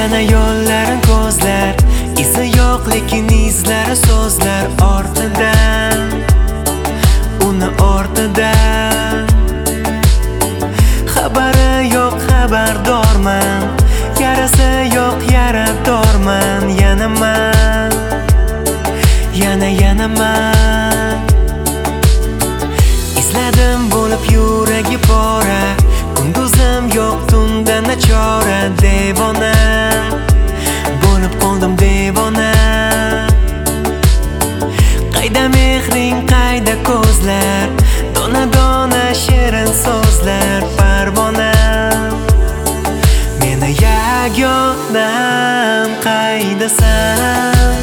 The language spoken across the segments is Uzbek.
Yana yo'llarin ko'zlar, izi yo'q lekin izlari so'zlar ortidan, uni ortidan. Xabari yo'q, xabardorman, yarasi yo'q, yaradorman. Yanaman, yanaman. Izladim bo'lib yuragi pora, kunduzim yo'q, tunda nachora. Devona bo'lib qoldim, devona. Qayda mehring, qayda ko'zlar, dona-dona shirin so'zlar. Parvona meni yagonam, qaydasan,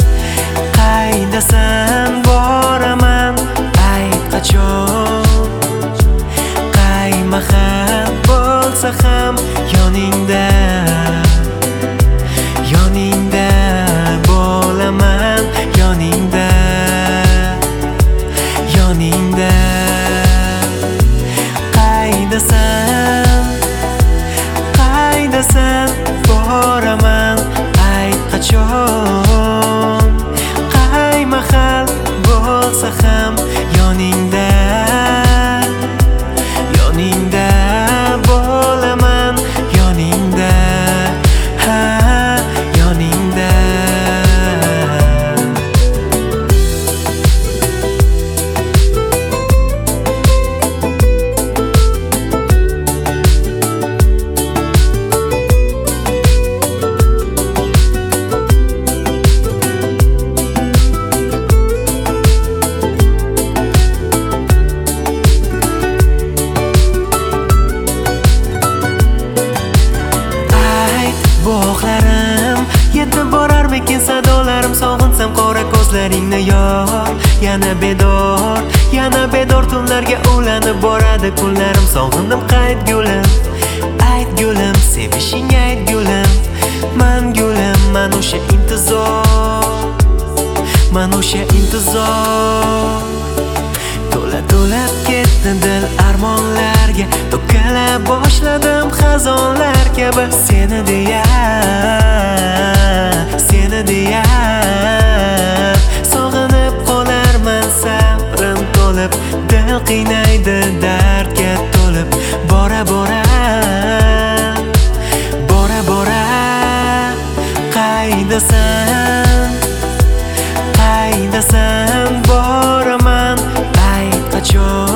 qaydasan? Boraman, ayt qachon, qay mahal bo'lsa ham yoningda, yoningda bo'laman, yoningda, yoningda. Qaydasan, qaydasan? Boraman, ayt qachon, qay mahal bo'lsa ham yoningda, yoningda bo'laman, yoningda, ha, yoningda. Bog'larim yetib borarmikin sadolarim, sog'insam qora ko'zlaringni yor. Yana bedor tunlarga ulanib boradi kunlarim. Sog'indim, qayt gulim, ayt gulim, sevishing ayt gulim. Man gulim, man o'sha intizor, man o'sha intizor. To'lab ketdi dil armonlarga, to'kala boshladim xazonlar kabi. Seni deya, seni deya sog'inib qolarman, sabrim to'lib. Dil qiynaydi dardga to'lib. Bora bora, bora bora. Qaydasan, qaydasan? Boraman, ayt qachon,